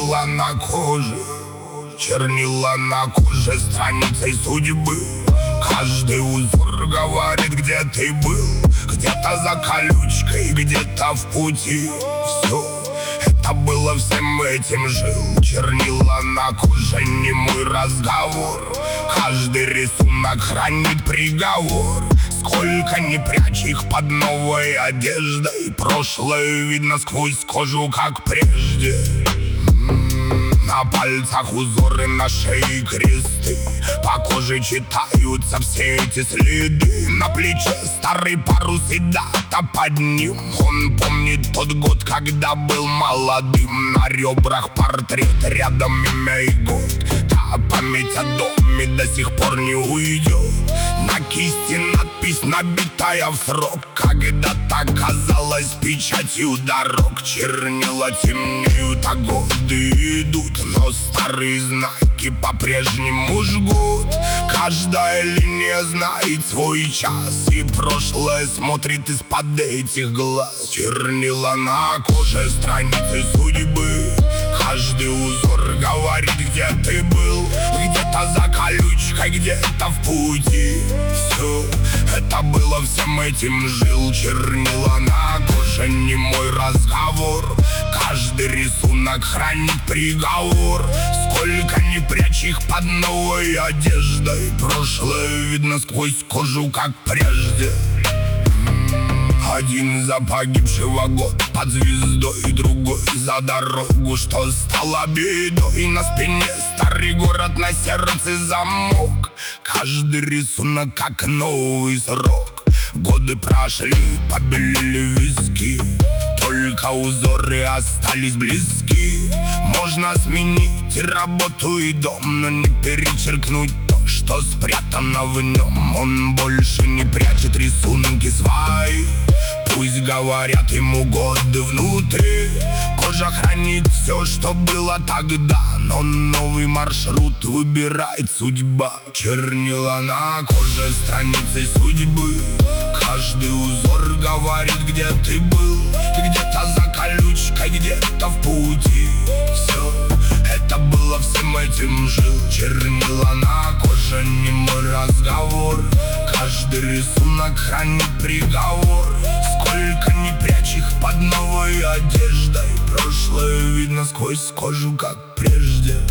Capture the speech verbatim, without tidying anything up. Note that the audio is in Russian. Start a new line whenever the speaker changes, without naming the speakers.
чернила на коже, чернила на коже страницей судьбы. Каждый узор говорит, где ты был, где-то за колючкой, где-то в пути. Все это было, всем этим жил. Чернила на коже, не мой разговор. Каждый рисунок хранит приговор. Сколько не прячь их под новой одеждой, прошлое видно сквозь кожу, как прежде. На пальцах узоры, на шее кресты, по коже читаются все эти следы. На плече старый парус и дата под ним. Он помнит тот год, когда был молодым. На ребрах портрет, рядом имя и год. Та память о доме до сих пор не уйдет. На кисти надпись, набитая в срок, когда-то казалась печатью дорог. Чернила темнеют, а годы идут, но старые знаки по-прежнему жгут. Каждая линия знает свой час, и прошлое смотрит из-под этих глаз. Чернила на коже, страницы судьбы. Каждый узор говорит, где ты был, где-то за колючкой, где-то в пути. Все это было, всем этим жил. Чернила на коже, не мой разговор. Каждый рисунок хранит приговор. Сколько не прячь их под новой одеждой, прошлое видно сквозь кожу, как прежде. Один за погибшего год под звездой, другой за дорогу, что стала бедой. На спине старый город, на сердце замок. Каждый рисунок как новый срок. Годы прошли, побелели виски, только узоры остались близки. Можно сменить работу и дом, но не перечеркнуть то, что спрятано в нем. Он больше не прячет рисунки свои, пусть говорят ему годы внутри. Кожа хранит все, что было тогда, но новый маршрут выбирает судьба. Чернила на коже, страницы судьбы. Каждый узор говорит, где ты был, где-то за колючкой, где-то в пути. Все это было, всем этим жил. Чернила на коже, не мой разговор. Каждый рисунок хранит приговор. Сколько не прячь их под новой одеждой, прошлое видно сквозь кожу, как прежде.